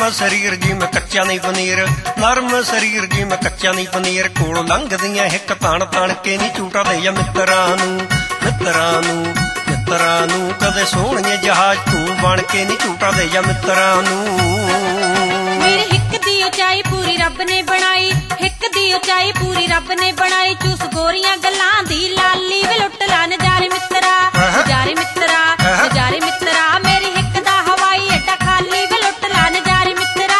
शरीर जिवें कच्चा नहीं पनीर, नरम शरीर जिवें कच्चा नहीं पनीर। कोल लंघदियां हिक ताण ताण के नी झूटा दे जा मित्रां नूं, मित्रां नूं, मित्रां नूं। कदे सोहणिए जहाज तूं बण के नी झूटा दे जा मित्रां नूं। मेरे हिक दी उचाई पूरी रब ने बनाई, हिक दी उचाई पूरी रब ने बनाई। चूस गोरियां गल्लां दी लाली वे लुट ला नजारे मित्रा, नजारे मित्रा, नजारे मित्रा। मेरी हिक दा हवाई अड्डा खाली वे लुट ला नजारे मित्रा।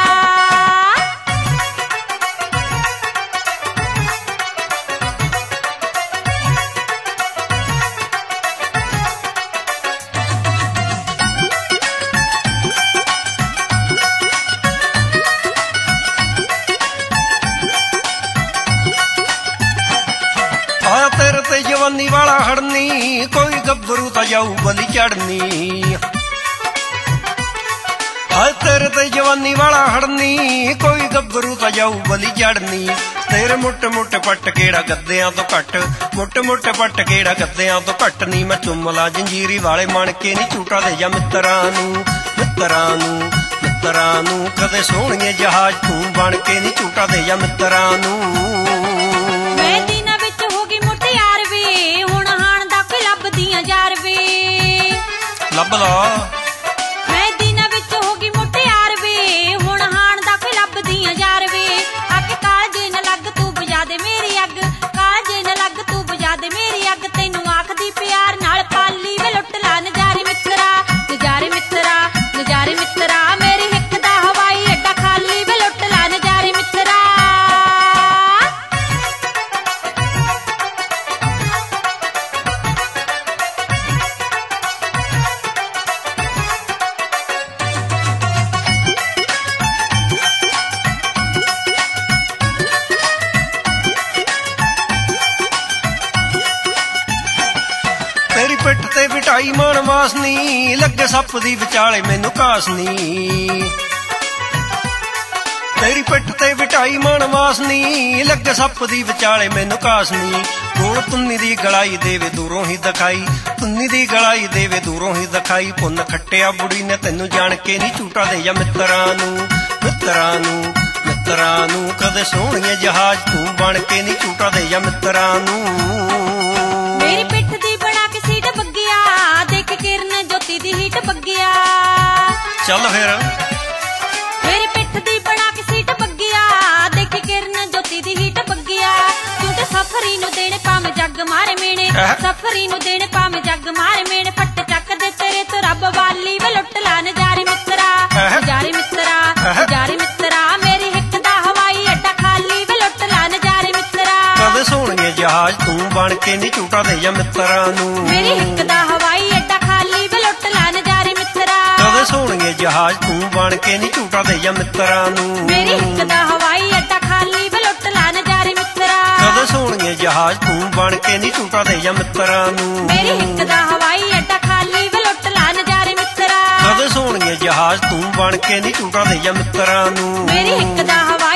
तेरे ते जवानी वाला हड़नी, कोई गब्बरू ता जाऊ बली चढ़नी। तेरे ते जवानी वाला हड़नी, कोई गब्बरू ता जाऊ बली चढ़नी। तेरे मोटे मोटे पट केड़ा गद्दियां तो घट, मोटे मोटे पट केड़ा गद्दियां तो घट नी। मैं चुमला जंजीरी वाले मन के नी झूटा दे जा मित्रां नूं, मित्रां नूं, मित्रां नूं। कदे सोहणिए जहाज तूं बण के नी झूटा दे जा मित्रां नूं। ਲੱਭ ਲਾ ਮੈਂ ਦਿਨਾਂ ਵਿੱਚ ਹੋ ਗਈ ਮੁਟਿਆਰ ਵੇ, ਹੁਣ ਹਾਣ ਦਾ ਕੋਈ ਲੱਭਦੀਆਂ ਯਾਰ ਵੇ। ਅੱਗ ਕਾਲਜੇ ਨਾ ਲੱਗ ਤੂੰ ਬੁਝਾ ਦੇ ਮੇਰੀ ਅੱਗ, ਕਾਲਜੇ ਨਾ ਲੱਗ ਤੂੰ ਬੁਝਾ ਦੇ ਮੇਰੀ ਅੱਗ। ਤੈਨੂੰ ਆਖਦੀ ਪਿਆਰ ਨਾਲ ਪਾਲੀ ਵੇ ਲੁੱਟ ਲਾ ਨਜ਼ਾਰੇ ਮਿੱਤਰਾ, ਨਜ਼ਾਰੇ ਮਿੱਤਰਾ, ਨਜ਼ਾਰੇ ਮਿੱਤਰਾ। ਮੇਰੀ ਹਿੱਕ ਦਾ ਹਵਾਈ ਅੱਡਾ ਖਾਲੀ ਵੇ ਲੁੱਟ ਲਾ ਨਜ਼ਾਰੇ ਮਿੱਤਰਾ। तेरी पिठ ते बिठाई मन वासनी, लगे सप दी विचाले मैनू घासनी। तेरी पिठ ते बिठाई मन वासनी, लगे सप दी विचाले मैनू घासनी। कोल तुन्नी दी गलाई देवे दूरों ही दिखाई, तुन्नी दी गलाई देवे दूरों ही दिखाई। पुन्न खट्टिया बुढ़ी ने तैनू जान के नी झूटा दे जा मित्रां नूं, मित्रां नूं, मित्रां नूं। कदे सोहणिए जहाज तूं बण के नी झूटा दे जा मित्रां नूं। मेरी पिठ दी बना के सीट बग्गिया, देख किरण ज्योति दी हीट बग्गिया। चल फिर मेरी पिठ दी बना के सीट बग्गिया, देख किरण ज्योति दी हीट बग्गिया। तू ते सफरी नू देने भावें जग मारे मेने, सफरी नू देने भावें जग मारे मेने। फट चक दे तेरे तो रब वाली वे लुट ला नजारे मित्रा, नजारे मित्रा, नजारे मित्रा। मेरी हिक दा हवाई अड्डा खाली वे लुट ला नजारे मित्रा। कदे सोहणिए जहाज तूं बण के नी झूटा दे जा मित्रां नूं। मेरी हिक दा हवाई अड्डा खाली वे लुट ला नजारे मित्रा। कदे सोहणिए जहाज तूं बण के नी झूटा दे जा मित्रां नूं। मेरी हिक दा हवाई अड्डा खाली वे लुट ला नजारे मित्रा। कदे सोहणिए जहाज तूं बण के नी झूटा दे जा मित्रां नूं। मेरी हिक दा हवाई अड्डा खाली वे लुट ला नजारे मित्रा। कदे सोहणिए जहाज तूं बण के नी झूटा दे जा मित्रां नूं। मेरी हिक दा हवाई